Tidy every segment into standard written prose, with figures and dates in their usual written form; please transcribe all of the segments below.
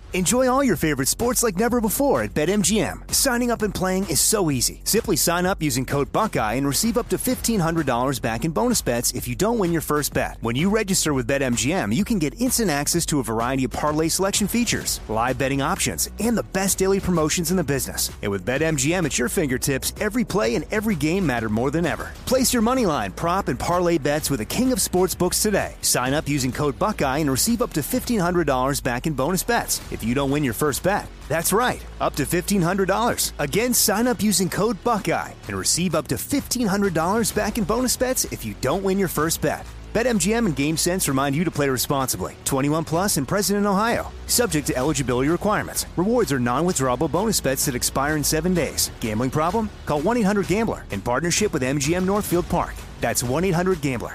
Enjoy all your favorite sports like never before at BetMGM. Signing up and playing is so easy. Simply sign up using code Buckeye and receive up to $1,500 back in bonus bets if you don't win your first bet. When you register with BetMGM, you can get instant access to a variety of parlay selection features, live betting options, and the best daily promotions in the business. And with BetMGM at your fingertips, every play and every game matter more than ever. Place your moneyline, prop, and parlay bets with the king of sportsbooks today. Sign up using code Buckeye and receive up to $1,500 back in bonus bets if you don't win your first bet. That's right, up to $1,500. Again, sign up using code Buckeye and receive up to $1,500 back in bonus bets if you don't win your first bet. BetMGM and GameSense remind you to play responsibly. 21 plus and present in Ohio. Subject to eligibility requirements. Rewards are non-withdrawable bonus bets that expire in 7 days. Gambling problem? Call 1-800-GAMBLER in partnership with MGM Northfield Park. That's 1-800-GAMBLER.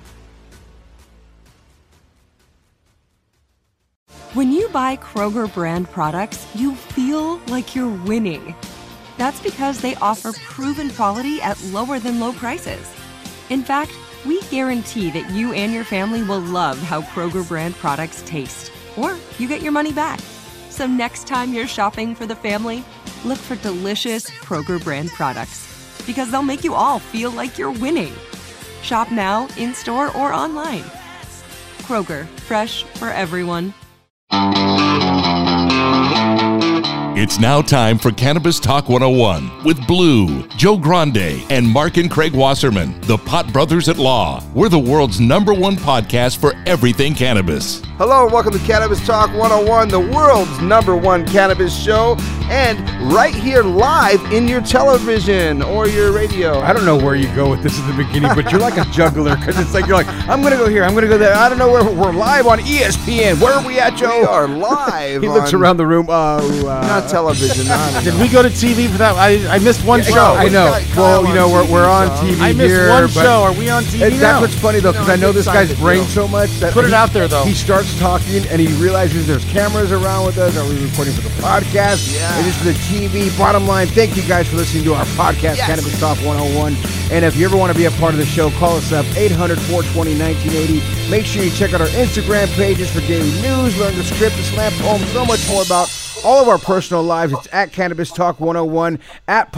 When you buy Kroger brand products, you feel like you're winning. That's because they offer proven quality at lower than low prices. In fact, we guarantee that you and your family will love how Kroger brand products taste, or you get your money back. So next time you're shopping for the family, look for delicious Kroger brand products, because they'll make you all feel like you're winning. Shop now, in-store, or online. Kroger, fresh for everyone. It's now time for Cannabis Talk 101 with Blue, Joe Grande, and Mark and Craig Wasserman, the Pot Brothers at Law. We're the world's #1 podcast for everything cannabis. Hello and welcome to Cannabis Talk 101, the world's #1 cannabis show, and right here live in your television or your radio. I don't know where you go with this at the beginning, but you're like a juggler, because it's like you're like, I'm going to go here, I'm going to go there. I don't know where we're live on ESPN. Where are we at, Joe? We are live. He looks around the room. Not television. Did we go to TV for that? I missed one show. I know. Well, you know, we're on TV I missed here. one show. Are we on TV now? That's what's funny, though, because I know this guy's brain so much that Put it out there, though. He starts talking and he realizes there's cameras around with us. Are we recording for the podcast? Yeah. Is this the TV? Bottom line, thank you guys for listening to our podcast, Yes. Cannabis Talk 101. And if you ever want to be a part of the show, call us up, 800-420-1980. Make sure you check out our Instagram pages for daily news, learn the script, the slam poem, so much more about all of our personal lives. It's at Cannabis Talk 101, at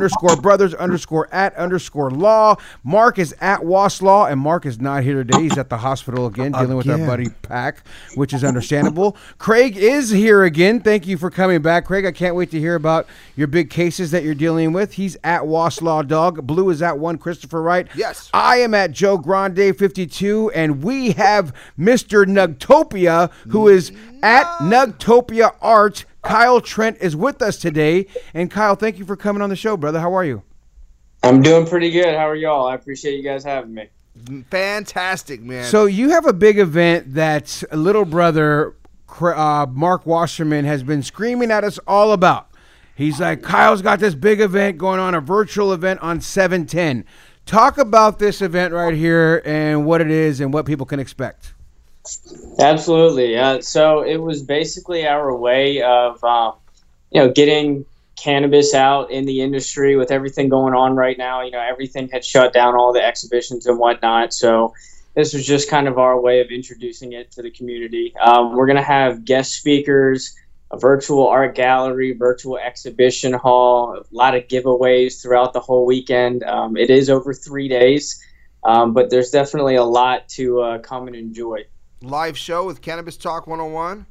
pot_brothers_at_law. Mark is at Waslaw, and Mark is not here today. He's at the hospital again, dealing with our buddy Pack, which is understandable. Craig is here again. Thank you for coming back, Craig. I can't wait to hear about your big cases that you're dealing with. He's at Waslaw Dog. Blue is at one Christopher Wright. Yes. I am at Joe Grande 52, and we have Mr. Nugtopia, who is at Nugtopia Art. Kyle Trent is with us today. And Kyle, thank you for coming on the show, brother. How are you? I'm doing pretty good. How are y'all? I appreciate you guys having me. Fantastic, man. So you have a big event that little brother Mark Wasserman has been screaming at us all about. He's like, Kyle's got this big event going on, a virtual event on 7/10. Talk about this event right here and what it is and what people can expect. Absolutely. So it was basically our way of, getting cannabis out in the industry with everything going on right now. You know, everything had shut down, all the exhibitions and whatnot. So this was just kind of our way of introducing it to the community. We're going to have guest speakers, a virtual art gallery, virtual exhibition hall, a lot of giveaways throughout the whole weekend. It is over 3 days, but there's definitely a lot to come and enjoy. Live show with Cannabis Talk 101.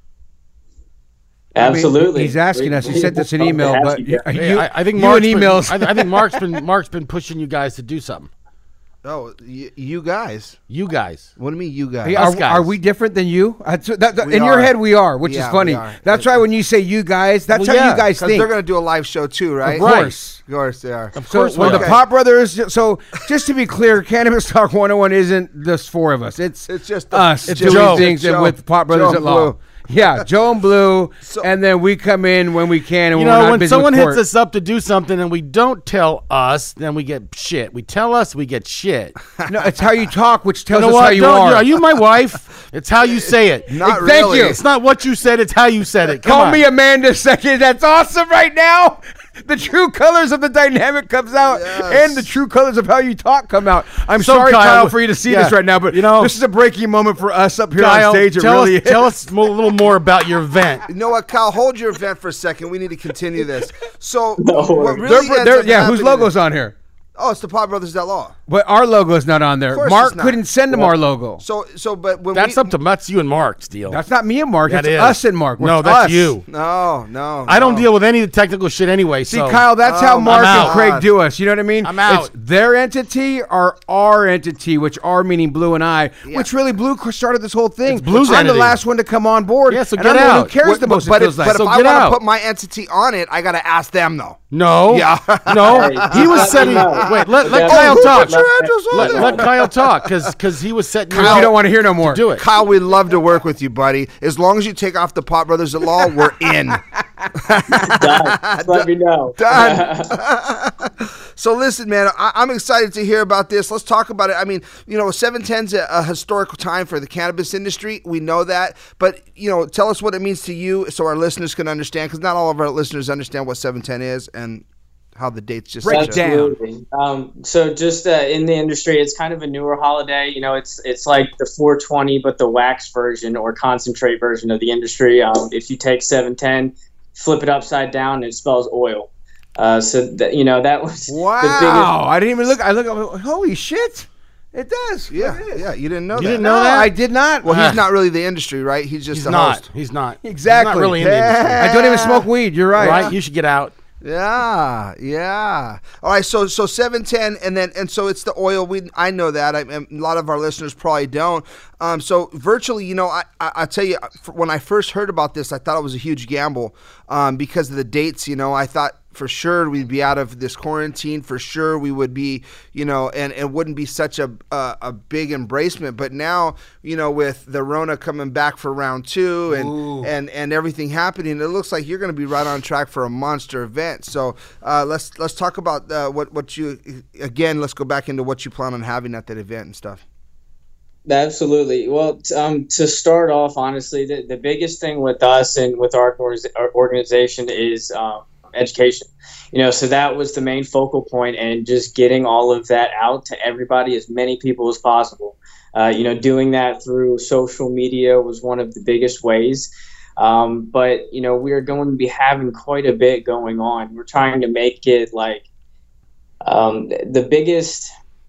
Absolutely. I mean, he's asking us. He sent us an email, but I think Mark's been pushing you guys to do something. Oh, you guys. You guys. What do you mean, you guys? Hey, Us are we different than you? In your head, we are, which is funny. we are. That's why when you say you guys, that's how you guys Because think. they're going to do a live show too, right? Of course. Of course they are. Of course So we the are. Pot Brothers. So just to be clear, Cannabis Talk 101 isn't just four of us. It's just us it's doing Joe. things Joe. with Pot Brothers Joe at Law. Blue. Yeah, Joe and Blue, and then we come in when we can, and You we're not know, when busy someone with hits court. us up to do something and we don't tell us, then we get shit. We tell us, we get shit. No, it's how you talk, which tells You know us what? how you Don't- are. Are you my wife? It's how you say it. Not Thank really. you. It's not what you said, it's how you said it. Come Call on. me Amanda Second. That's awesome right now. The true colors of the dynamic comes out, and the true colors of how you talk come out. I'm sorry, Kyle, for you to see this right now, but this is a breaking moment for us up here on stage. Tell us a little more about your event. You know what, Kyle? Hold your event for a second. We need to continue this. So, what really whose logo's on here? Oh, it's the Pot Brothers at Law. But our logo's not on there. Mark couldn't send them our logo. But when that's you and Mark's deal. That's not me and Mark. That's us and Mark. No, that's you. No. I don't deal with any of the technical shit anyway. See, Kyle, that's how Mark and Craig do us. You know what I mean? I'm out. It's their entity or our entity, which are meaning Blue and I, which really Blue started this whole thing. It's Blue's I'm entity. the last one to come on board. Yeah, so and get I'm the one out. who cares the most. But if like. I want to put my entity on it, I got to ask them, though. No. Yeah. No. He was setting. Wait, let Kyle talk. Let Kyle talk because he was setting. Kyle, you don't want to hear no more. Do it, Kyle. We'd love to work with you, buddy. As long as you take off the Pot Brothers at Law, we're in. Done. Let me know. Done. So listen, man, I'm excited to hear about this. Let's talk about it. I mean, 710's a historical time for the cannabis industry. We know that, but tell us what it means to you, so our listeners can understand. Because not all of our listeners understand what 710 is and how the dates just break down. So just in the industry, it's kind of a newer holiday. It's like the 420, but the wax version or concentrate version of the industry. If you take 710, flip it upside down, it spells oil. That was the biggest. I didn't even look. I look. Holy shit! It does. Yeah. You didn't know that. You didn't know that? I did not. Well, he's not really the industry, right? He's just host. He's not. Exactly. He's not really in the industry. I don't even smoke weed. You're right. Right? You should get out. Yeah. All right, so 710, and so it's the oil. I know that. A lot of our listeners probably don't. So virtually, I tell you, when I first heard about this, I thought it was a huge gamble because of the dates. I thought for sure we'd be out of this quarantine. For sure we would be, and it wouldn't be such a big embracement. But now, with the Rona coming back for round 2 and everything happening, it looks like you're going to be right on track for a monster event. So let's talk about what you, again, let's go back into what you plan on having at that event and stuff. Absolutely. Well, to start off, honestly, the biggest thing with us and with our organization is education. So that was the main focal point, and just getting all of that out to everybody, as many people as possible. Doing that through social media was one of the biggest ways. But we are going to be having quite a bit going on. We're trying to make it like the biggest,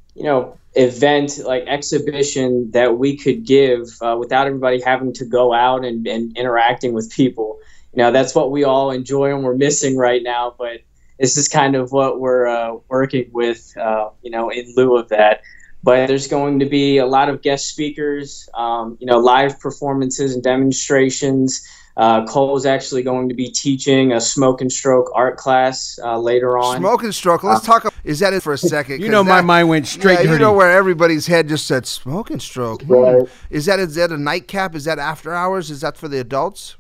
event, like exhibition that we could give without everybody having to go out and interacting with people. That's what we all enjoy and we're missing right now, but this is kind of what we're working with, in lieu of that. But there's going to be a lot of guest speakers, live performances and demonstrations. Cole's actually going to be teaching a Smoke and Stroke art class later on. Smoke and Stroke. Let's talk. Is that it for a second? My mind went straight. Yeah, where everybody's head just said Smoke and Stroke. Right. Is that a nightcap? Is that after hours? Is that for the adults?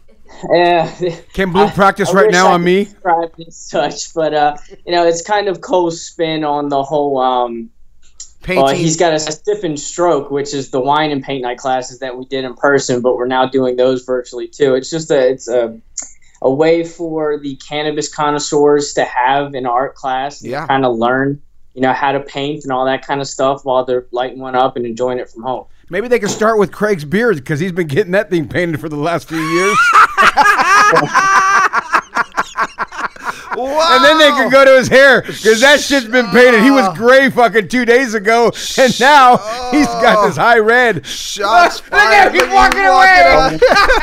Can Blue practice right now on me? Such, but it's kind of Cole's spin on the whole. He's got a Sip and Stroke, which is the wine and paint night classes that we did in person, but we're now doing those virtually too. It's just a way for the cannabis connoisseurs to have an art class, and kind of learn, how to paint and all that kind of stuff while they're lighting one up and enjoying it from home. Maybe they can start with Craig's beard because he's been getting that thing painted for the last few years. Wow. And then they can go to his hair because that shit's been painted. He was gray fucking 2 days ago, and now he's got this high red. Shots fired. Look at him, he's walking away.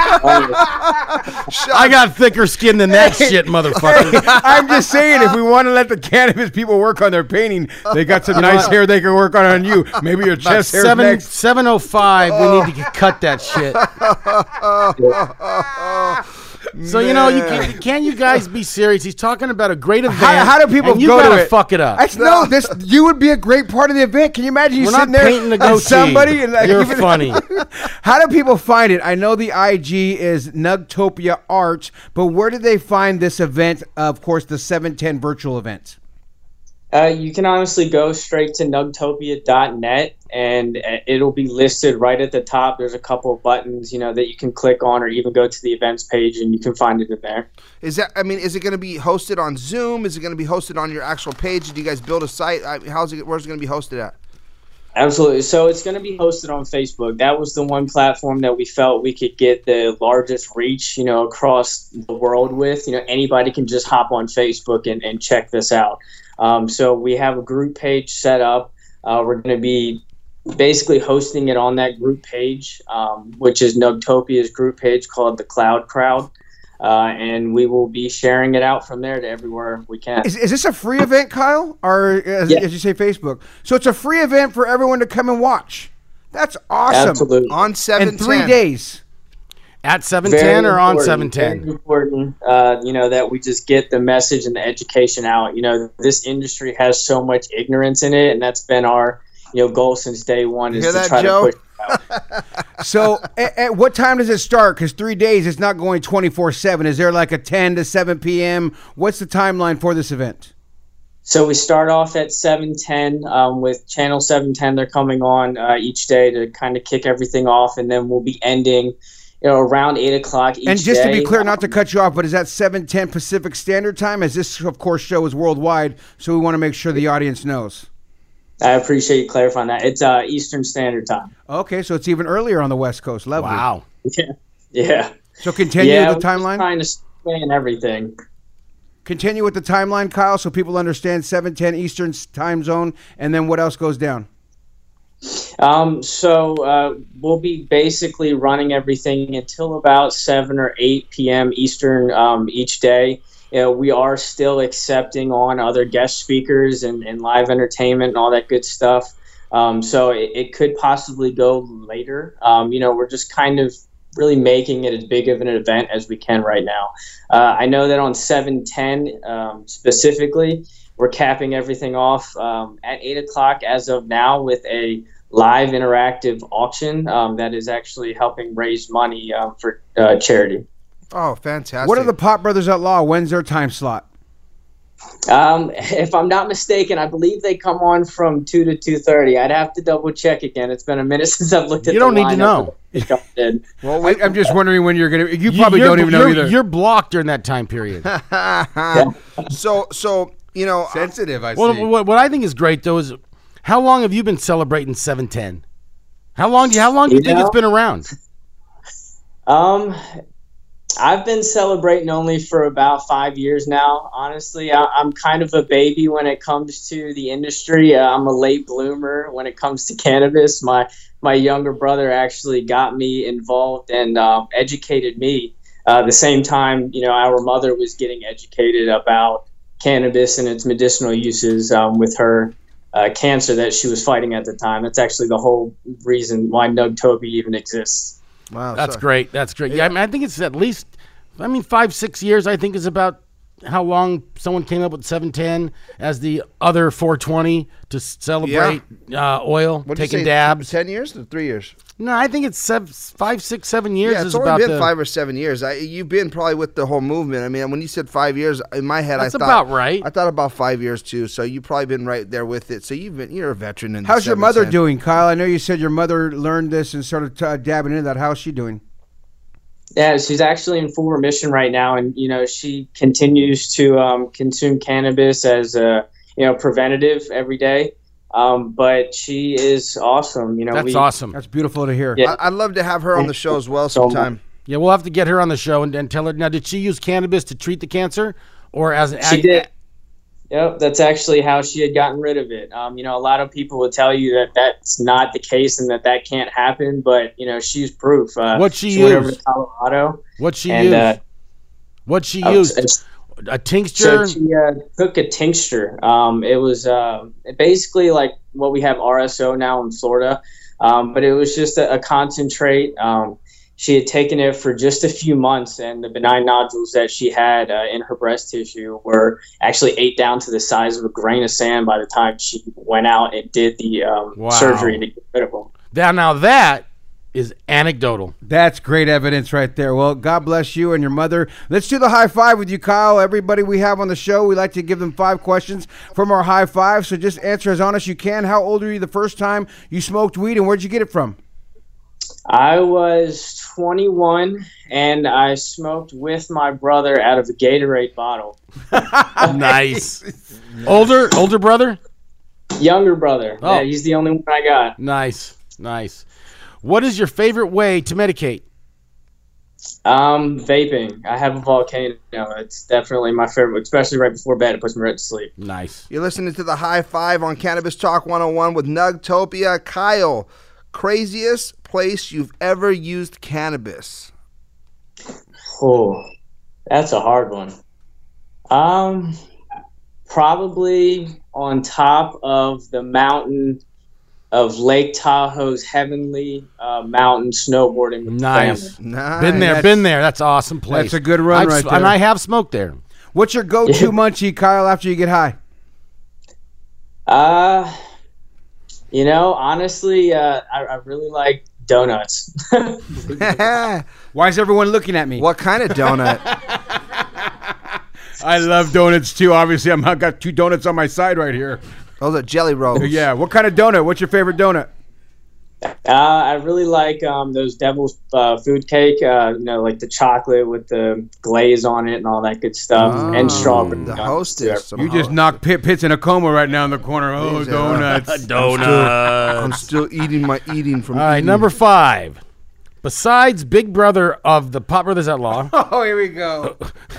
I got thicker skin than that shit, motherfucker. I'm just saying, if we want to let the cannabis people work on their painting, they got some nice hair they can work on you. Maybe your chest hair next. 7:05, we need to cut that shit. So can you guys be serious? He's talking about a great event. How do people and you go gotta to it? Fuck it up. You would be a great part of the event. Can you imagine We're sitting not there painting the and goatee. somebody? You're funny. How do people find it? I know the IG is Nugtopia Arts, but where do they find this event? Of course, the 710 virtual event. You can honestly go straight to nugtopia.net, and it'll be listed right at the top. There's a couple of buttons, that you can click on, or even go to the events page, and you can find it in there. Is it going to be hosted on Zoom? Is it going to be hosted on your actual page? Did you guys build a site? Where's it going to be hosted at? Absolutely. So it's going to be hosted on Facebook. That was the one platform that we felt we could get the largest reach, across the world with. Anybody can just hop on Facebook and check this out. So we have a group page set up. We're going to be basically hosting it on that group page, which is Nugtopia's group page called the Cloud Crowd. And we will be sharing it out from there to everywhere we can. Is this a free event, Kyle? Or as you say, Facebook? So it's a free event for everyone to come and watch. That's awesome. Absolutely. On 7/10. In 3 days. At 7/10 or on 7/10? Very important, that we just get the message and the education out. This industry has so much ignorance in it, and that's been our, goal since day one, is to try to push it out. So at what time does it start? Because 3 days, it's not going 24/7. Is there like a 10 to 7 p.m.? What's the timeline for this event? So we start off at 7:10 with Channel 710. They're coming on each day to kind of kick everything off, and then we'll be ending around 8 o'clock each day. And just to be clear, not to cut you off, but is that 7:10 Pacific Standard Time? As this, of course, show is worldwide, so we want to make sure the audience knows. I appreciate you clarifying that. It's Eastern Standard Time. Okay, so it's even earlier on the West Coast. Lovely. Wow. Yeah. So continue the timeline? Trying to stay in everything. Continue with the timeline, Kyle, so people understand 7:10 Eastern time zone, and then what else goes down? So we'll be basically running everything until about 7 or 8 p.m. Eastern each day. We are still accepting on other guest speakers and live entertainment and all that good stuff. So it could possibly go later. We're just kind of really making it as big of an event as we can right now. I know that on 7/10 specifically, we're capping everything off at 8 o'clock as of now with a live interactive auction that is actually helping raise money for charity. Oh, fantastic. What are the Pot Brothers at Law? When's their time slot? If I'm not mistaken, I believe they come on from 2 to 2:30. I'd have to double check again. It's been a minute since I've looked at You the don't need to know. Well, I'm just wondering when you're going to... You probably don't even know either. You're blocked during that time period. So sensitive, I see. Well, what I think is great, though, is how long have you been celebrating 710? How long do you think it's been around? I've been celebrating only for about 5 years now. Honestly, I'm kind of a baby when it comes to the industry. I'm a late bloomer when it comes to cannabis. My younger brother actually got me involved and educated me. The same time, our mother was getting educated about cannabis and its medicinal uses with her cancer that she was fighting at the time. That's actually the whole reason why Nugtopia even exists. Wow, That's great. That's great. Yeah, I think it's at least, 5-6 years, I think, is about how long someone came up with 710 as the other 420 to celebrate oil, taking dabs. 10 years or 3 years? No, I think it's 5, 6, 7 years. Yeah, it's only been 5 or 7 years. You've been probably with the whole movement. I mean, when you said 5 years, in my head, that's I thought about right. I thought about 5 years too. So you've probably been right there with it. So you're a veteran. In How's your mother 710. doing, Kyle? I know you said your mother learned this and started dabbing into that. How's she doing? Yeah, she's actually in full remission right now, and she continues to consume cannabis as a preventative every day. But she is awesome. That's awesome. That's beautiful to hear. Yeah. I'd love to have her on the show as well sometime. Yeah, we'll have to get her on the show and tell her. Now, did she use cannabis to treat the cancer, or as an? She did. Yep, that's actually how she had gotten rid of it. A lot of people would tell you that that's not the case and that can't happen, but she's proof. What'd she went over use? to Colorado. What'd she use? What'd she use? A tincture? So she took a tincture. It was basically like what we have RSO now in Florida, but it was just a concentrate. She had taken it for just a few months, and the benign nodules that she had in her breast tissue were actually ate down to the size of a grain of sand by the time she went out and did the surgery to get rid of them. Now that is anecdotal. That's great evidence right there. Well, God bless you and your mother. Let's do the high five with you, Kyle. Everybody we have on the show, we like to give them 5 questions from our high five. So just answer as honest as you can. How old were you the first time you smoked weed, and where'd you get it from? I was 21, and I smoked with my brother out of a Gatorade bottle. Nice. Older brother? Younger brother. Oh. Yeah, he's the only one I got. Nice. What is your favorite way to medicate? Vaping. I have a Volcano. It's definitely my favorite, especially right before bed. It puts me right to sleep. Nice. You're listening to the High Five on Cannabis Talk 101 with Nugtopia. Kyle, craziest place you've ever used cannabis? Oh, that's a hard one. Probably on top of the mountain of Lake Tahoe's Heavenly Mountain, snowboarding with the Nice. family. Nice. Been there. That's an awesome place. That's a good run right there. And I have smoked there. What's your go-to munchie, Kyle, after you get high? Honestly, I really like donuts. Why is everyone looking at me? What kind of donut? I love donuts too. Obviously, I've got 2 donuts on my side right here. Those are jelly rolls. Yeah. What kind of donut? What's your favorite donut? I really like those Devil's food cake, like the chocolate with the glaze on it and all that good stuff, and strawberry. The Hostess. You just knocked Pitts in a coma right now in the corner. Oh, donuts. I'm still eating my eating from All right, eating. number 5. Besides Big Brother of the Pot Brothers at Law, Oh, here we go.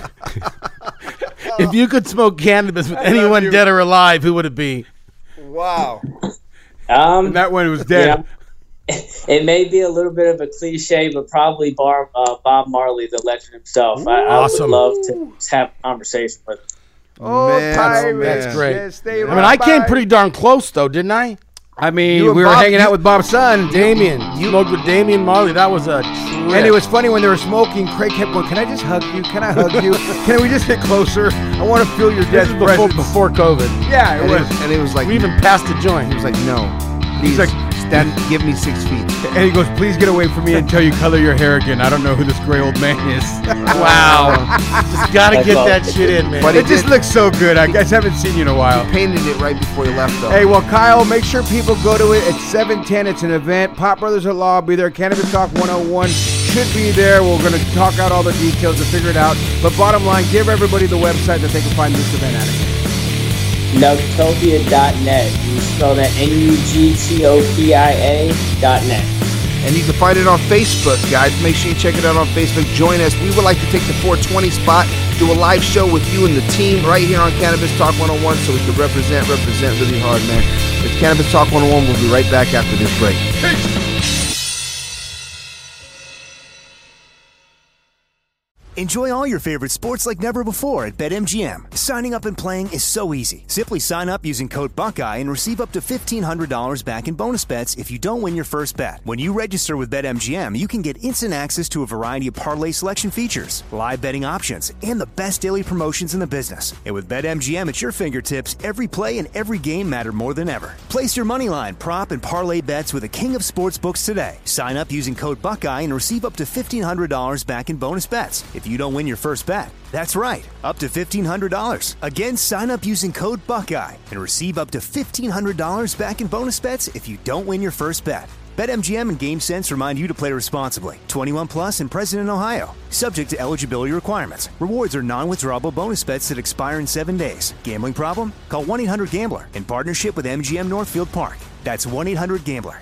if you could smoke cannabis with anyone dead or alive, who would it be? Wow. And that one was dead. Yeah. It may be a little bit of a cliche, but probably Bob Marley, the legend himself. I Awesome. would love to have a conversation with him. Oh, Man, Pirates. That's great. Yes, stay I mean, I right came by. pretty darn close, though, didn't I? I mean, You and we were Bob- hanging out with Bob's son. Damien. You smoked with Damien Marley. That was a trip. And it was funny when they were smoking. Craig kept going, "Can I just hug you? Can I hug you? Can we just get closer? I want to feel your This dead is presence." before COVID. Yeah, it was. And it was like, We even passed the joint. he was like, no. Please, like, stand, give me 6 feet. And he goes, "Please get away from me until you color your hair again. I don't know who this gray old man is." Wow. Just got to get that shit in, man. But It just looks so good. I guess I haven't seen you in a while. Painted it right before you left, though. Hey, well, Kyle, make sure people go to it. It's 7:10. It's an event. Pot Brothers at Law will be there. Cannabis Talk 101 should be there. We're going to talk out all the details and figure it out. But bottom line, give everybody the website that they can find this event at. Nugtopia.net. You spell that Nugtopia.net. And you can find it on Facebook, guys. Make sure you check it out on Facebook. Join us. We would like to take the 420 spot, do a live show with you and the team right here on Cannabis Talk 101 so we can represent really hard, man. It's Cannabis Talk 101. We'll be right back after this break. Enjoy all your favorite sports like never before at BetMGM. Signing up and playing is so easy. Simply sign up using code Buckeye and receive up to $1,500 back in bonus bets if you don't win your first bet. When you register with BetMGM, you can get instant access to a variety of parlay selection features, live betting options, and the best daily promotions in the business. And with BetMGM at your fingertips, every play and every game matter more than ever. Place your moneyline, prop, and parlay bets with the king of sportsbooks today. Sign up using code Buckeye and receive up to $1,500 back in bonus bets if you don't win your first bet. That's right, up to $1,500. Again, sign up using code Buckeye and receive up to $1,500 back in bonus bets if you don't win your first bet. BetMGM and GameSense remind you to play responsibly. 21 plus and present in Ohio. Subject to eligibility requirements. Rewards are non-withdrawable bonus bets that expire in 7 days. Gambling problem? Call 1-800-GAMBLER in partnership with MGM Northfield Park. That's 1-800-GAMBLER.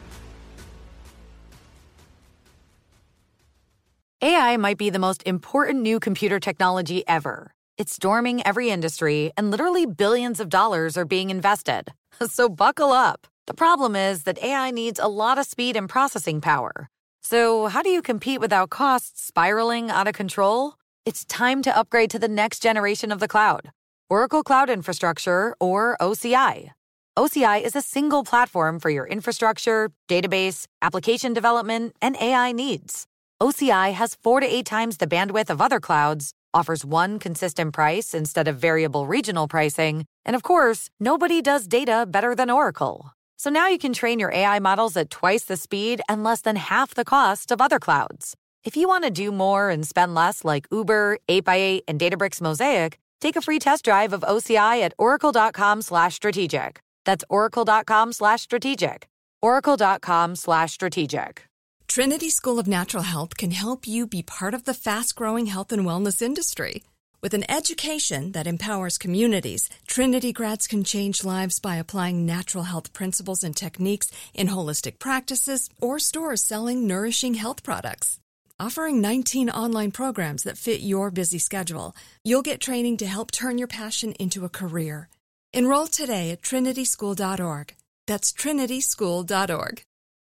AI might be the most important new computer technology ever. It's storming every industry, and literally billions of dollars are being invested. So buckle up. The problem is that AI needs a lot of speed and processing power. So how do you compete without costs spiraling out of control? It's time to upgrade to the next generation of the cloud. Oracle Cloud Infrastructure, or OCI. OCI is a single platform for your infrastructure, database, application development, and AI needs. OCI has 4 to 8 times the bandwidth of other clouds, offers one consistent price instead of variable regional pricing, and of course, nobody does data better than Oracle. So now you can train your AI models at twice the speed and less than half the cost of other clouds. If you want to do more and spend less like Uber, 8x8, and Databricks Mosaic, take a free test drive of OCI at oracle.com/strategic. That's oracle.com/strategic. oracle.com/strategic. Trinity School of Natural Health can help you be part of the fast-growing health and wellness industry. With an education that empowers communities, Trinity grads can change lives by applying natural health principles and techniques in holistic practices or stores selling nourishing health products. Offering 19 online programs that fit your busy schedule, you'll get training to help turn your passion into a career. Enroll today at trinityschool.org. That's trinityschool.org.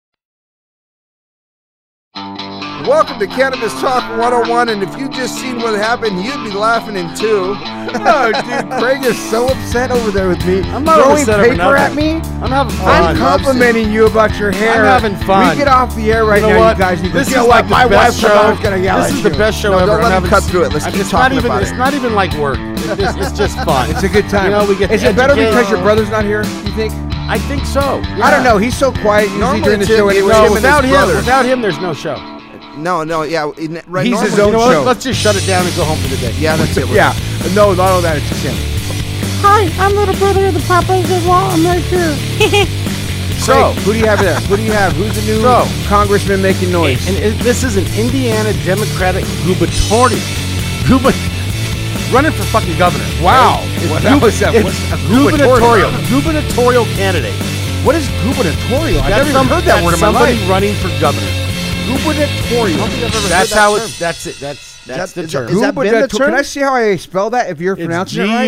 Welcome to Cannabis Talk 101, and if you just seen what happened, you'd be laughing in two. Oh, dude, Craig is so upset over there with me. I'm not throwing upset over paper at nothing. me. I'm having fun. I'm complimenting you about your hair. I'm having fun. We get off the air right You know now, what? you guys. This is what? like the My best wife's show. gonna yell This at is the you. best show No, ever. don't let I'm him having cut through it. Let's keep it's talking not even, about It's it. not even like work. It's just fun. It's a good time. You know, we get Is to it better educate- because your brother's not here, you think? I think so. I don't know. He's so quiet usually Normally during the it's him. show It's anyway. him No, and without his him, brother. without him, there's no show. No, yeah. Right, He's his normally- own You know what? show. Let's just shut it down and go home for the day. Yeah, that's it. Yeah. No, not all that. It's just him. Hi, I'm little brother of the Papas de Law. I'm right here. So, Who do you have there? Who do you have? Who's the new So- congressman making noise? and this is an Indiana Democratic gubernatorial. Running for fucking governor. Wow. It's Well, that was a gubernatorial candidate. What is gubernatorial? I've never even some- heard that word in my somebody life. running for governor. Gubernatorial. That's how it's. That's it. That's the is term. that- is that been the term? Can I see how I spell that if you're It's pronouncing it right?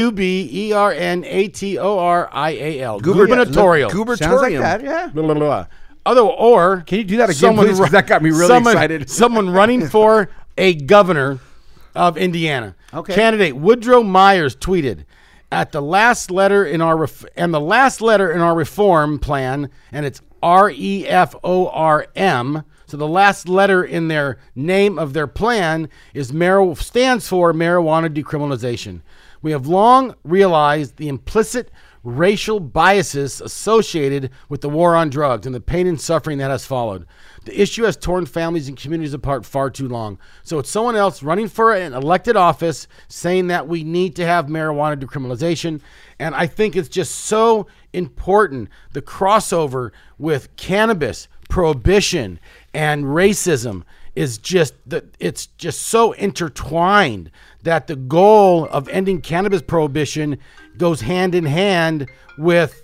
gubernatorial. Gubernatorial. Sounds like that, yeah. Blah, blah, blah. Or Can you do that again, please? 'Cause that got me really excited. Someone running for a governor of Indiana. Okay. Candidate Woodrow Myers tweeted, "At the last letter in our reform plan, and it's REFORM. So the last letter in their name of their plan stands for marijuana decriminalization. We have long realized the implicit racial biases associated with the war on drugs and the pain and suffering that has followed. The issue has torn families and communities apart far too long. So it's someone else running for an elected office saying that we need to have marijuana decriminalization. And I think it's just so important, the crossover with cannabis, prohibition, and racism is just it's just so intertwined that the goal of ending cannabis prohibition goes hand in hand with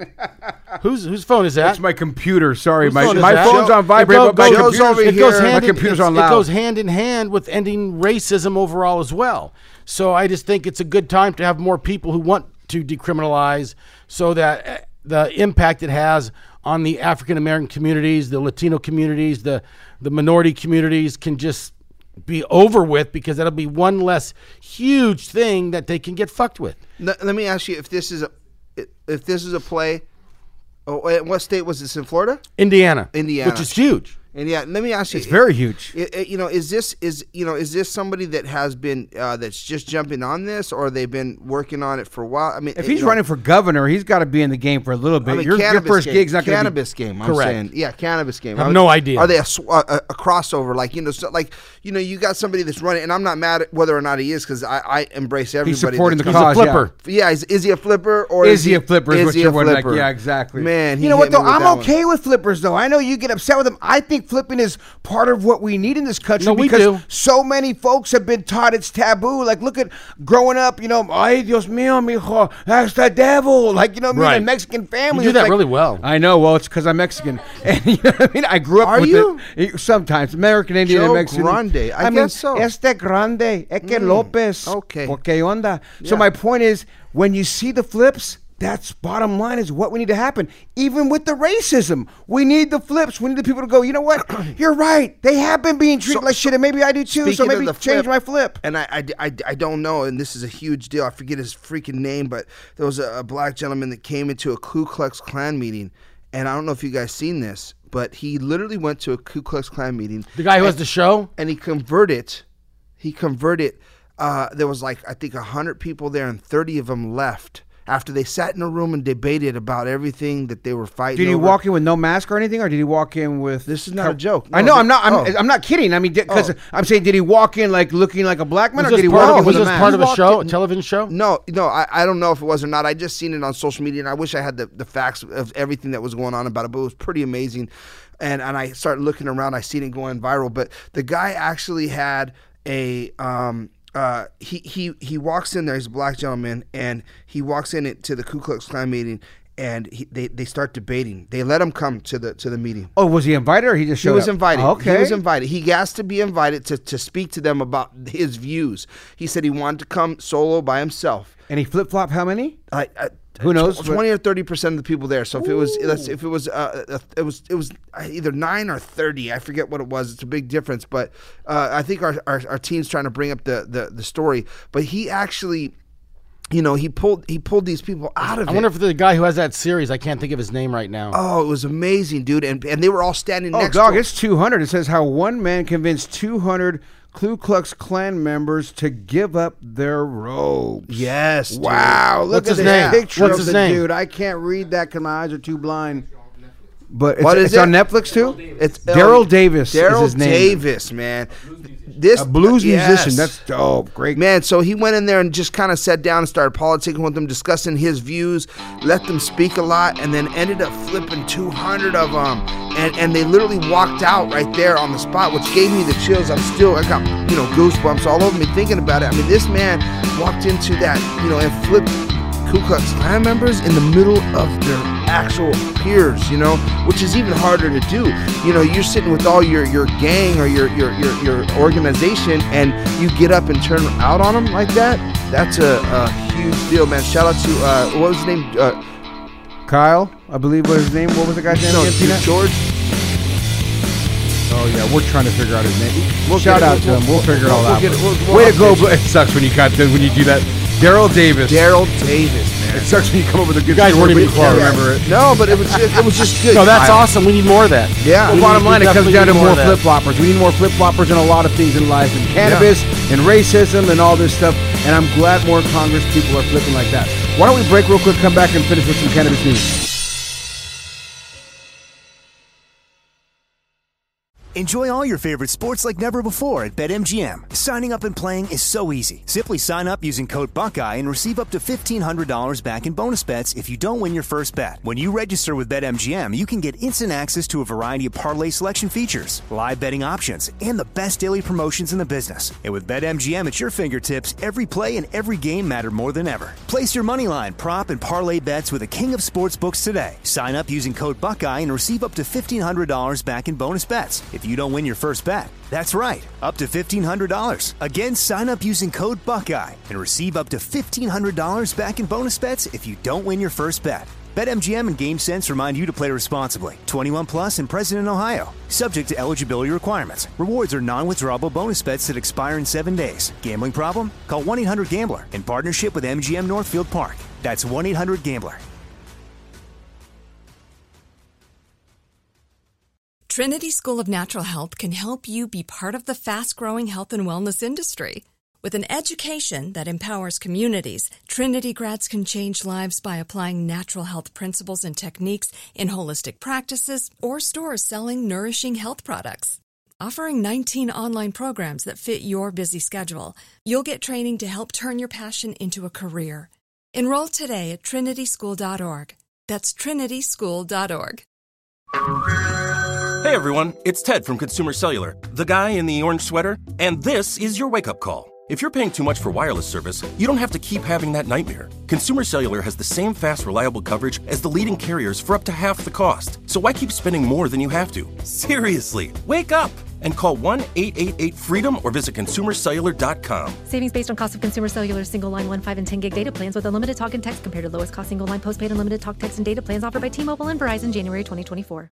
whose phone is that? That's my computer. Sorry, Whose my phone is my that? phone's on vibrate, It but my goes computer's over it here. goes My hand in- computer's on It loud. goes hand in hand with ending racism overall as well. So I just think it's a good time to have more people who want to decriminalize, so that the impact it has on the African American communities, the Latino communities, the minority communities can just be over with, because that'll be one less huge thing that they can get fucked with. Let me ask you if this is a play. Oh, and what state was this in? Florida? Indiana, Indiana. which is huge. And yeah, let me ask you. It's very huge. Is this somebody that has been that's just jumping on this, or they've been working on it for a while? I mean, If he's running for governor, he's got to be in the game for a little bit. I mean, your first game, gig's not going to be cannabis game. I'm Correct. saying, yeah, cannabis game. I have no idea. Are they a crossover? Like you got somebody that's running, and I'm not mad at whether or not he is, because I embrace everybody. He's supporting the that's cause. He's a flipper. Yeah, is he a flipper or Is he a flipper? Is what he you're a wondering. flipper? Yeah, exactly. Man, you know what though? I'm I'm okay with flippers though. I know you get upset with them. I think flipping is part of what we need in this country, No, we because do. so many folks have been taught it's taboo. Like, look at growing up. Ay Dios mío, mijo, that's the devil. Like, me Right. in a Mexican family. You do it's that like- really well. I know. Well, it's because I'm Mexican, and you know what I mean. I grew up Are with you? it. Sometimes American Indian and Joe Mexican. Grande. I mean, guess so. Este grande, que Lopez. Okay. Porque onda. So Yeah. my point is, when you see the flips, that's bottom line is what we need to happen. Even with the racism, we need the flips. We need the people to go, you know what? You're right. They have been being treated like shit, and maybe I do too. So Speaking of maybe the change flip, my flip. And I don't know, and this is a huge deal. I forget his freaking name, but there was a black gentleman that came into a Ku Klux Klan meeting, and I don't know if you guys seen this, but he literally went to a Ku Klux Klan meeting. The guy who has the show? And he converted. There was like, I think 100 people there, and 30 of them left after they sat in a room and debated about everything that they were fighting. Did he over. walk in with no mask or anything, or did he walk in with? This is not a joke. I know. I'm not kidding. I mean, because I'm saying, did he walk in like looking like a black man, or did he walk walk in with a mask? Was this part of a show, a in, television show? No. I don't know if it was or not. I just seen it on social media, and I wish I had the facts of everything that was going on about it. But it was pretty amazing. And I started looking around. I seen it going viral. But the guy actually had a he walks in there. He's a black gentleman, and he walks in to the Ku Klux Klan meeting, and they start debating. They let him come to the meeting. Oh, was he invited, or he just showed up? He was invited. Oh, okay. He was invited. He asked to be invited to speak to them about his views. He said he wanted to come solo by himself. And he flip-flopped how many? Who knows? 20 or 30% of the people there. So if it was either 9 or 30. I forget what it was. It's a big difference. But I think our team's trying to bring up the story. But he actually, he pulled these people out of it. I wonder if the guy who has that series, I can't think of his name right now. Oh, it was amazing, dude. And they were all standing next to him. It's 200. It says how one man convinced 200 Ku Klux Klan members to give up their robes. Yes, dude. Wow. Look What's at his the name? picture What's of his the name? dude. I can't read that because my eyes are too blind. But It's on Netflix too? It's Daryl Davis is Daryl his name. Davis, man. This a blues yes. musician. That's dope. Great. Man, so he went in there and just kind of sat down and started politicking with them, discussing his views, let them speak a lot, and then ended up flipping 200 of them. And they literally walked out right there on the spot, which gave me the chills. I got, goosebumps all over me thinking about it. I mean, this man walked into that, and flipped Ku Klux Klan members in the middle of their actual peers, which is even harder to do. You're sitting with all your gang or your organization, and you get up and turn out on them like that. That's a huge deal, man. Shout out to what was his name? Kyle, I believe was his name. What was the guy's name? No, George. Oh yeah, we're trying to figure out his name. Shout out to him. We'll figure it all out. Way to go! But it sucks when you do that. Daryl Davis, man. It sucks when you come up with a good guys story, weren't even but you can't close. remember it. No, but it was just good. No, that's awesome. We need more of that. Yeah. Well, bottom line, it comes down to more of that. flip-floppers. We need more flip-floppers in a lot of things in life, and cannabis, and racism, and all this stuff. And I'm glad more Congress people are flipping like that. Why don't we break real quick, come back, and finish with some cannabis news. Enjoy all your favorite sports like never before at BetMGM. Signing up and playing is so easy. Simply sign up using code Buckeye and receive up to $1,500 back in bonus bets if you don't win your first bet. When you register with BetMGM, you can get instant access to a variety of parlay selection features, live betting options, and the best daily promotions in the business. And with BetMGM at your fingertips, every play and every game matter more than ever. Place your moneyline, prop, and parlay bets with the king of sportsbooks today. Sign up using code Buckeye and receive up to $1,500 back in bonus bets if you don't win your first bet. That's right, up to $1,500. Again, sign up using code Buckeye and receive up to $1,500 back in bonus bets if you don't win your first bet. BetMGM and GameSense remind you to play responsibly. 21 plus and present in Ohio. Subject to eligibility requirements. Rewards are non-withdrawable bonus bets that expire in 7 days. Gambling problem? Call 1-800-GAMBLER in partnership with MGM Northfield Park. That's 1-800-GAMBLER. Trinity School of Natural Health can help you be part of the fast-growing health and wellness industry. With an education that empowers communities, Trinity grads can change lives by applying natural health principles and techniques in holistic practices or stores selling nourishing health products. Offering 19 online programs that fit your busy schedule, you'll get training to help turn your passion into a career. Enroll today at trinityschool.org. That's trinityschool.org. Hey everyone, it's Ted from Consumer Cellular, the guy in the orange sweater, and this is your wake-up call. If you're paying too much for wireless service, you don't have to keep having that nightmare. Consumer Cellular has the same fast, reliable coverage as the leading carriers for up to half the cost. So why keep spending more than you have to? Seriously, wake up and call 1-888-FREEDOM or visit consumercellular.com. Savings based on cost of Consumer Cellular single line 1, 5, and 10 gig data plans with unlimited talk and text compared to lowest cost single line postpaid unlimited talk, text, and data plans offered by T-Mobile and Verizon January 2024.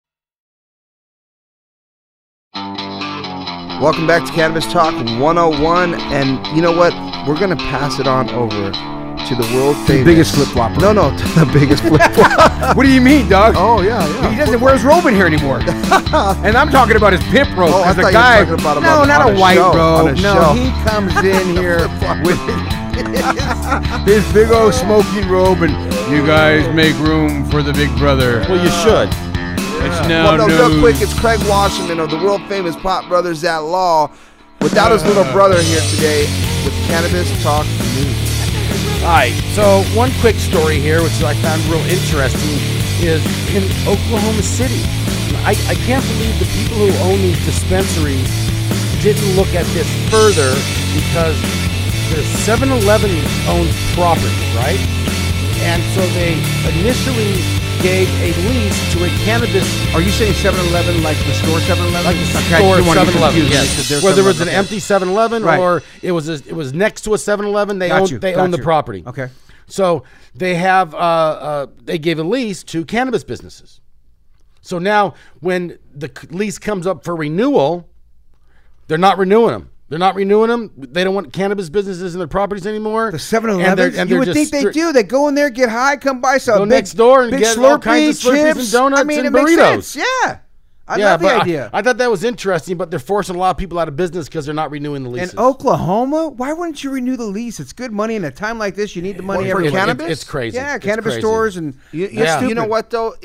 Welcome back to Cannabis Talk 101, and you know what? We're going to pass it on over to the world famous... The biggest flip-flopper. No, to the biggest flip-flopper. What do you mean, dog? Oh, yeah. He doesn't wear his robe in here anymore. And I'm talking about his pimp robe. Oh, I thought the guy, you were talking about him no, on not a a white show, robe. on a No, show. he comes in here with... This big old smoking robe, and you guys make room for the big brother. Well, you should. It's now Well, no, news. real quick, it's Craig Wasserman of the world famous Pot Brothers at Law, without his little brother here today with Cannabis Talk News. All right, so one quick story here, which I found real interesting, is in Oklahoma City. I can't believe the people who own these dispensaries didn't look at this further, because there's 7-Eleven owned property, right? And so they initially gave a lease to a cannabis. Are you saying 7-Eleven like the store 7-Eleven? Like the store 7-Eleven, yes. Where there was an empty 7-Eleven, right, or it was next to a 7-Eleven. They own the property. Okay. So they have they gave a lease to cannabis businesses. So now when the lease comes up for renewal, they're not renewing them. They're not renewing them. They don't want cannabis businesses in their properties anymore. The 7-Elevens? You would think they do. They go in there, get high, come by, go next door and get all kinds of Slurpees and donuts and burritos. Makes sense. Yeah. I love the idea. I thought that was interesting, but they're forcing a lot of people out of business because they're not renewing the leases. In Oklahoma, why wouldn't you renew the lease? It's good money. In a time like this, you need the money every cannabis. It's crazy. Yeah, cannabis stores and you know what though?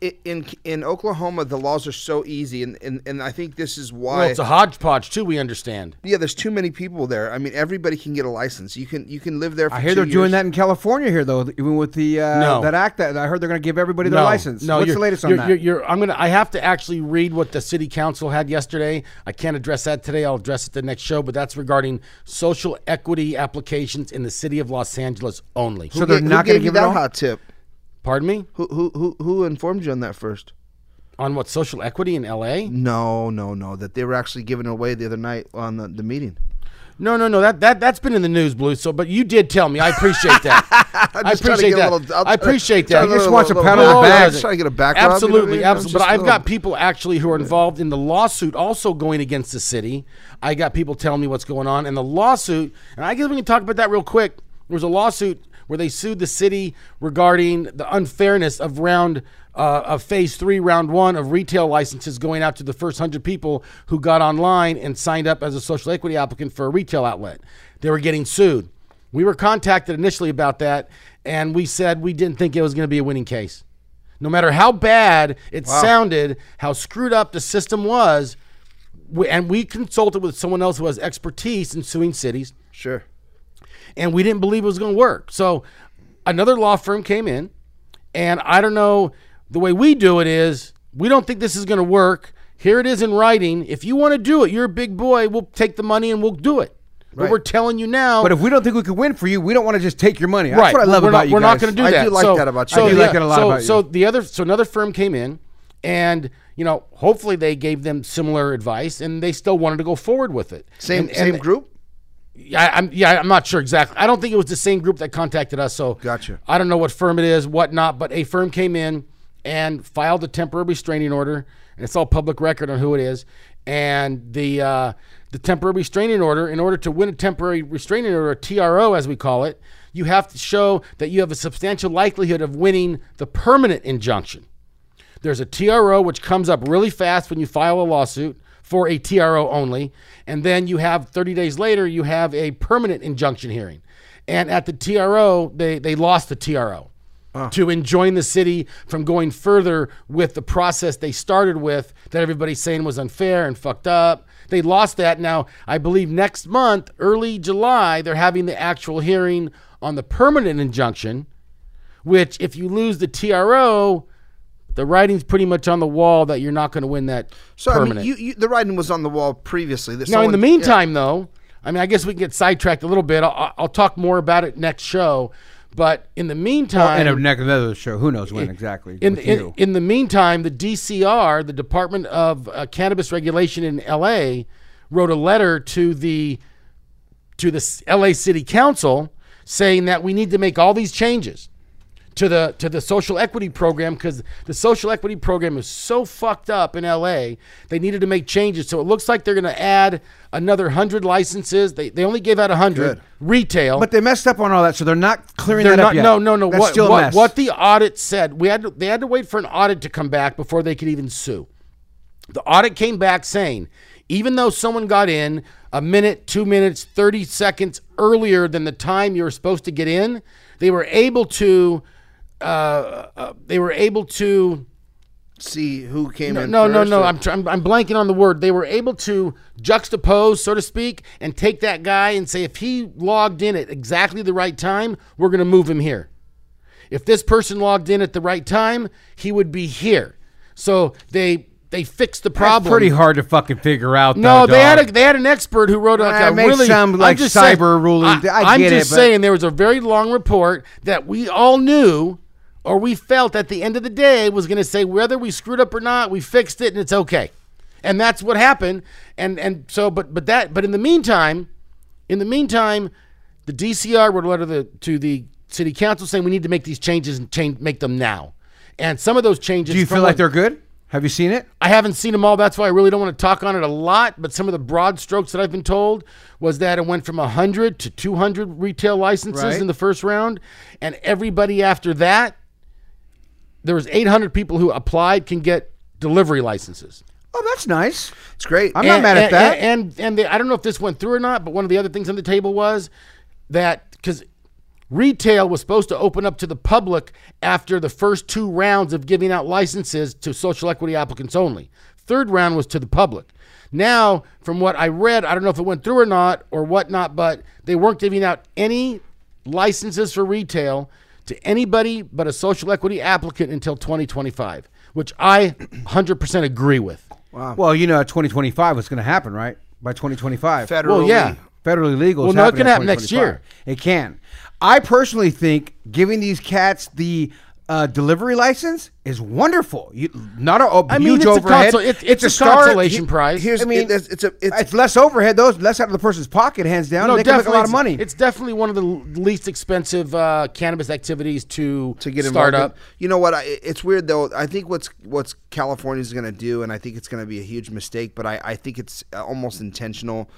In Oklahoma, the laws are so easy, and I think this is why. Well, it's a hodgepodge too. We understand. Yeah, there's too many people there. I mean, everybody can get a license. You can live there. For I hear they're doing that in California here, though. Even with the that act that I heard they're going to give everybody their license. No, what's the latest on that? I have to actually read what the city council had yesterday. I can't address that today. I'll address it the next show, but that's regarding social equity applications in the city of Los Angeles only. So they're not going to give that hot tip. Pardon me? Who informed you on that first? On what, social equity in LA? No. That they were actually giving it away the other night on the meeting. No. That's been in the news, Blue. So, but you did tell me. I appreciate that. I appreciate that. I appreciate that. He just wants a pat on the back. Trying to get a back rub, absolutely. You know what I mean? Absolutely. But I've got people actually who are involved in the lawsuit, also going against the city. I got people telling me what's going on, and the lawsuit. And I guess we can talk about that real quick. There was a lawsuit where they sued the city regarding the unfairness of phase 3, round 1 of retail licenses going out to the first 100 people who got online and signed up as a social equity applicant for a retail outlet. They were getting sued. We were contacted initially about that, and we said we didn't think it was going to be a winning case. No matter how bad it sounded, how screwed up the system was, and we consulted with someone else who has expertise in suing cities. Sure. And we didn't believe it was going to work. So another law firm came in, and I don't know, the way we do it is, we don't think this is going to work. Here it is in writing. If you want to do it, you're a big boy, we'll take the money and we'll do it. Right. But we're telling you now. But if we don't think we can win for you, we don't want to just take your money. That's what I love about you guys. We're not going to do that. I do like that about you. I do like that a lot about you. So another firm came in, and hopefully they gave them similar advice, and they still wanted to go forward with it. Same group? I'm not sure exactly. I don't think it was the same group that contacted us. So gotcha. I don't know what firm it is, whatnot, but a firm came in and filed a temporary restraining order, and it's all public record on who it is. And the temporary restraining order, in order to win a temporary restraining order, a TRO as we call it, you have to show that you have a substantial likelihood of winning the permanent injunction. There's a TRO which comes up really fast when you file a lawsuit for a TRO only, and then you have 30 days later, you have a permanent injunction hearing. And at the TRO, they lost the TRO to enjoin the city from going further with the process they started with that everybody's saying was unfair and fucked up. They lost that. Now, I believe next month, early July, they're having the actual hearing on the permanent injunction, which if you lose the TRO, the writing's pretty much on the wall that you're not going to win that permanent. I mean, the writing was on the wall previously. Now, in the meantime, though, I mean, I guess we can get sidetracked a little bit. I'll talk more about it next show. But in the meantime... and another show, who knows when exactly. In the meantime, the DCR, the Department of Cannabis Regulation in L.A., wrote a letter to the L.A. City Council saying that we need to make all these changes to the social equity program, because the social equity program is so fucked up in LA. They needed to make changes. So it looks like they're going to add another 100 licenses. They only gave out 100 retail. But they messed up on all that, so they're not clearing that up yet. No. That's still a mess. What the audit said, they had to wait for an audit to come back before they could even sue. The audit came back saying, even though someone got in a minute, 2 minutes, 30 seconds earlier than the time you were supposed to get in, they were able to see who came in. No. First, I'm blanking on the word. They were able to juxtapose, so to speak, and take that guy and say, if he logged in at exactly the right time, we're going to move him here. If this person logged in at the right time, he would be here. So they fixed the problem. That's pretty hard to fucking figure out. No, they had an expert who wrote like a really cyber ruling. I'm just saying there was a very long report that we all knew, or we felt at the end of the day was going to say whether we screwed up or not, we fixed it and it's okay. And that's what happened. And so, but in the meantime, the DCR wrote a letter to the city council saying we need to make these changes and make them now. And some of those changes. Do you feel like they're good? Have you seen it? I haven't seen them all. That's why I really don't want to talk on it a lot. But some of the broad strokes that I've been told was that it went from 100 to 200 retail licenses in the first round. And everybody after that, there was 800 people who applied can get delivery licenses. Oh, that's nice. It's great. I'm not mad at that. And I don't know if this went through or not, but one of the other things on the table was that because retail was supposed to open up to the public after the first 2 rounds of giving out licenses to social equity applicants only. Third round was to the public. Now, from what I read, I don't know if it went through or not or whatnot, but they weren't giving out any licenses for retail to anybody but a social equity applicant until 2025, which I 100% agree with. Wow. Well, 2025 was going to happen, right? By 2025. Federally. Well, yeah. Federally legal. Well, no, it can happen next year. It can. I personally think giving these cats the delivery license is wonderful. Not a huge overhead. It's a consolation prize. It's less overhead. Those less out of the person's pocket, hands down. They can make a lot of money. It's definitely one of the least expensive cannabis activities to get start up. You know what? It's weird though. I think what's California is going to do, and I think it's going to be a huge mistake, but I think it's almost intentional.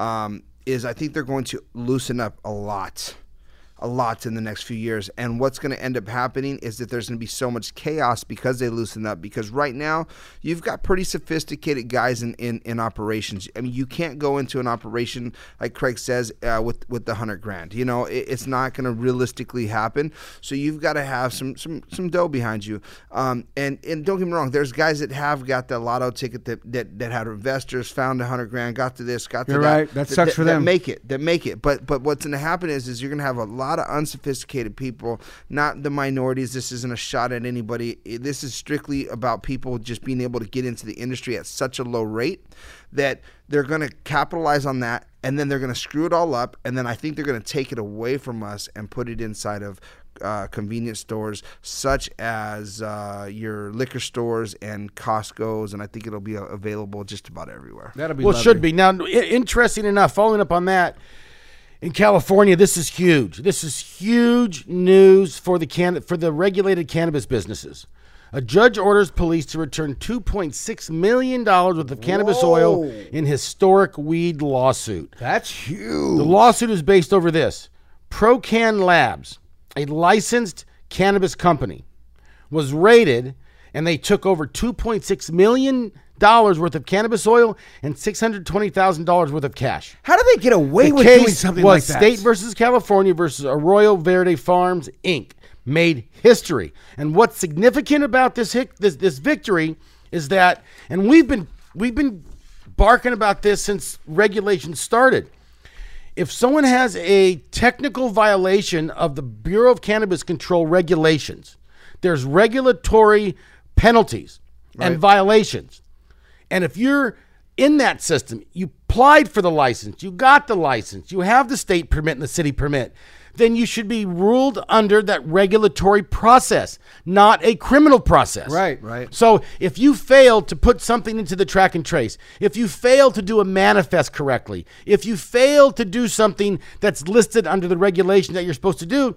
Is I think they're going to loosen up a lot in the next few years. And what's going to end up happening is that there's going to be so much chaos because they loosen up. Because right now, you've got pretty sophisticated guys in operations. I mean, you can't go into an operation, like Craig says, with the $100,000. It's not going to realistically happen. So you've got to have some dough behind you. And don't get me wrong, there's guys that have got the lotto ticket that had investors, found $100,000, got to this, got to that. You're right. That sucks for them. That make it. But what's going to happen is you're going to have a lot of unsophisticated people, not the minorities. This isn't a shot at anybody. This is strictly about people just being able to get into the industry at such a low rate that they're going to capitalize on that, and then they're going to screw it all up, and then I think they're going to take it away from us and put it inside of convenience stores such as your liquor stores and Costco's, and I think it'll be available just about everywhere. That'll be lovely. Should be. Now, interesting enough, following up on that, in California, this is huge. This is huge news for the regulated cannabis businesses. A judge orders police to return $2.6 million worth of cannabis oil in historic weed lawsuit. That's huge. The lawsuit is based over this. Procan Labs, a licensed cannabis company, was raided, and they took over $2.6 million worth of cannabis oil and $620,000 worth of cash. How do they get away with doing something like that? The case was State versus California versus Arroyo Verde Farms, Inc. Made history. And what's significant about this victory is that, and we've been barking about this since regulation started. If someone has a technical violation of the Bureau of Cannabis Control regulations, there's regulatory penalties and violations. And if you're in that system, you applied for the license, you got the license, you have the state permit and the city permit, then you should be ruled under that regulatory process, not a criminal process. Right. So if you fail to put something into the track and trace, if you fail to do a manifest correctly, if you fail to do something that's listed under the regulation that you're supposed to do,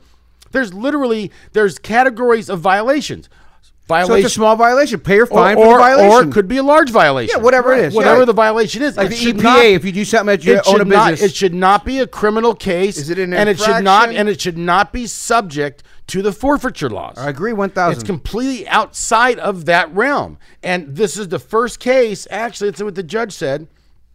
there's categories of violations. So it's a small violation. Pay your fine for the violation. Or it could be a large violation. Yeah, whatever it is. Whatever the violation is. Like the EPA, if you do something at your own business. It should not be a criminal case. Is it an infraction? It should not be subject to the forfeiture laws. I agree 1,000. It's completely outside of that realm. And this is the first case, actually, it's what the judge said,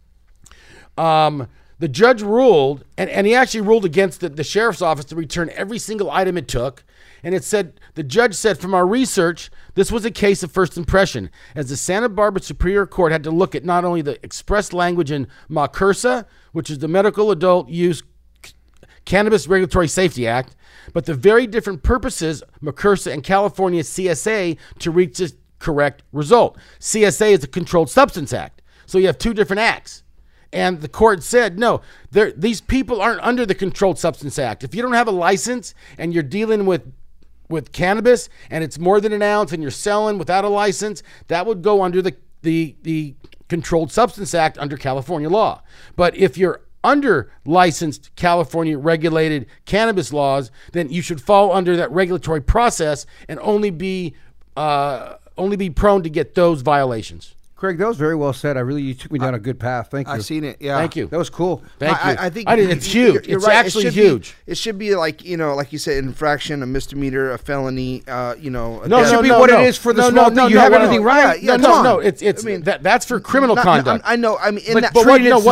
The judge ruled, and he actually ruled against the sheriff's office to return every single item it took. And the judge said, from our research, this was a case of first impression, as the Santa Barbara Superior Court had to look at not only the express language in MACRSA, which is the Medical Adult Use Cannabis Regulatory Safety Act, but the very different purposes, MACRSA and California CSA, to reach the correct result. CSA is the Controlled Substance Act. So you have two different acts. And the court said, no, these people aren't under the Controlled Substance Act. If you don't have a license and you're dealing with cannabis and it's more than an ounce and you're selling without a license, that would go under the Controlled Substance Act under California law. But if you're under licensed California regulated cannabis laws, then you should fall under that regulatory process and only be prone to get those violations. Craig, that was very well said. You took me down a good path. Thank you. I've seen it. Yeah. Thank you. That was cool. Thank you. I think it's huge. You're it's right. actually huge. It should be like you said, an infraction, a misdemeanor, a felony. It should be what it is for the small thing. You have everything right. No. It's that's for criminal conduct. I know. I mean, in that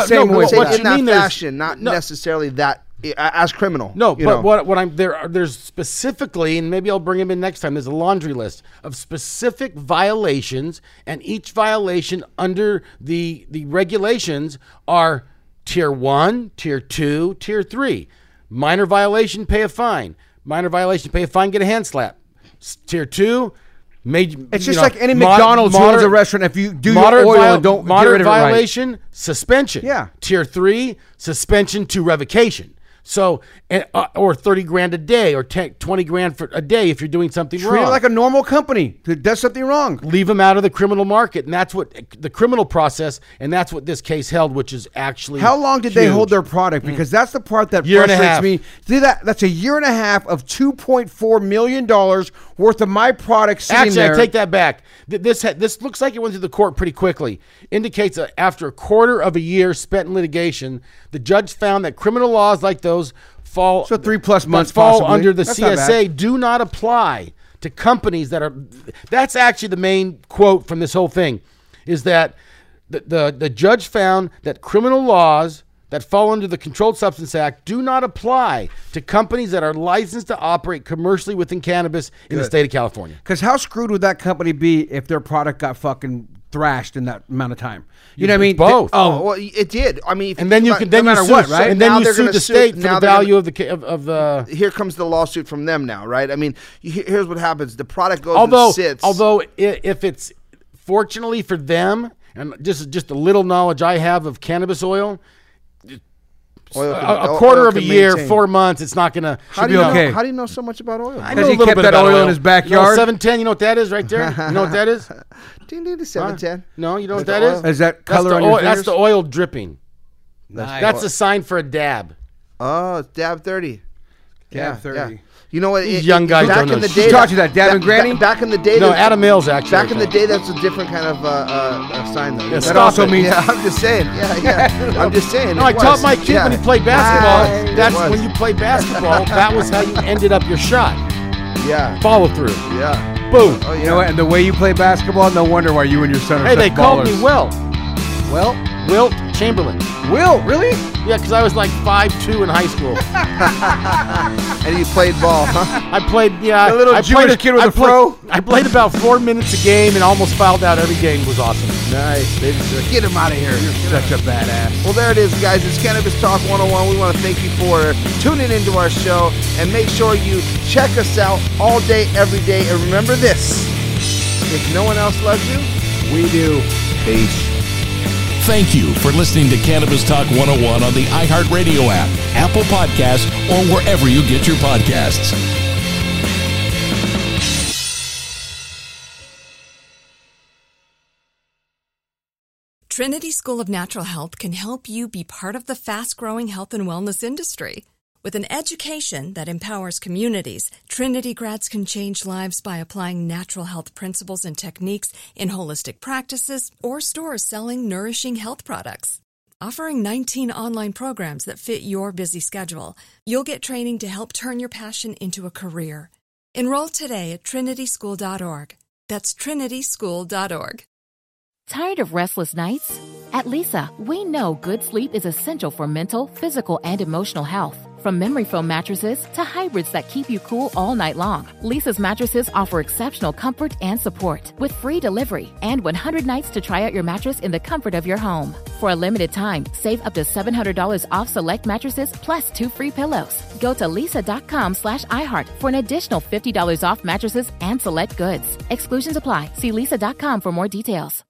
fashion, not necessarily that. As criminal. No, but there's specifically, and maybe I'll bring him in next time, there's a laundry list of specific violations, and each violation under the regulations are tier 1, tier 2, tier 3. Minor violation, pay a fine. Minor violation, pay a fine, get a hand slap. Tier 2, major. It's just like any McDonald's who owns a restaurant. If you do your oil and don't get rid of it right. Moderate violation, suspension. Yeah. Tier 3, suspension to revocation. So, or $30,000 a day, or $20,000 for a day if you're doing something wrong. Treat it like a normal company that does something wrong. Leave them out of the criminal market, and that's what the criminal process, and that's what this case held, which is actually. How long did they hold their product? Because that's the part that frustrates me. See that's a year and a half of $2.4 million worth of my product sitting there. Actually, I take that back. This looks like it went through the court pretty quickly. Indicates that after a quarter of a year spent in litigation, the judge found that criminal laws like those fall 3+ months fall under the CSA do not apply to companies that are. That's actually the main quote from this whole thing, is that the judge found that criminal laws that fall under the Controlled Substance Act do not apply to companies that are licensed to operate commercially within cannabis in the state of California. Because how screwed would that company be if their product got fucking thrashed in that amount of time? You know what I mean? Both. Well, it did. I mean, and then you can no sue, right? And then you sue the state for the value of the. Here comes the lawsuit from them now, right? I mean, here's what happens: the product goes and sits. Although, if it's fortunately for them, and just a little knowledge I have of cannabis oil. A quarter of a year, 4 months, it's not going to be okay. How do you know so much about oil? I know a little bit about oil in his backyard. 710, you know what that is right there? You know what that is? Ding, ding, the 710. No, you know what that is? Is that color on your fingers? That's the oil dripping. That's a sign for a dab. Oh, dab 30. Dab 30. Yeah. You know what? These young guys don't know. She taught you that, Dab and Granny? Back in the day. No, Adam Mills actually. Back in the day, that's a different kind of sign, though. Yeah, that also means. Yeah, I'm just saying. Yeah. I'm just saying. No, I taught my kid when he played basketball. That's when you played basketball. That was how you ended up your shot. Yeah. Follow through. Yeah. Boom. Oh, yeah. You know what? And the way you play basketball, no wonder why you and your son are Hey, they called me Wilt. Wilt Chamberlain. Will, really? Yeah, because I was like 5'2" in high school. And you played ball, huh? I played, yeah. The little Jewish kid with a fro? I played about 4 minutes a game and almost fouled out every game. It was awesome. Nice. Get him out of here. You're such a badass. Well, there it is, guys. It's Cannabis Talk 101. We want to thank you for tuning into our show. And make sure you check us out all day, every day. And remember this. If no one else loves you, we do. Peace. Thank you for listening to Cannabis Talk 101 on the iHeartRadio app, Apple Podcasts, or wherever you get your podcasts. Trinity School of Natural Health can help you be part of the fast-growing health and wellness industry. With an education that empowers communities, Trinity grads can change lives by applying natural health principles and techniques in holistic practices or stores selling nourishing health products. Offering 19 online programs that fit your busy schedule, you'll get training to help turn your passion into a career. Enroll today at trinityschool.org. That's trinityschool.org. Tired of restless nights? At Leesa, we know good sleep is essential for mental, physical, and emotional health. From memory foam mattresses to hybrids that keep you cool all night long, Leesa's mattresses offer exceptional comfort and support with free delivery and 100 nights to try out your mattress in the comfort of your home. For a limited time, save up to $700 off select mattresses plus 2 free pillows. Go to leesa.com/iHeart for an additional $50 off mattresses and select goods. Exclusions apply. See leesa.com for more details.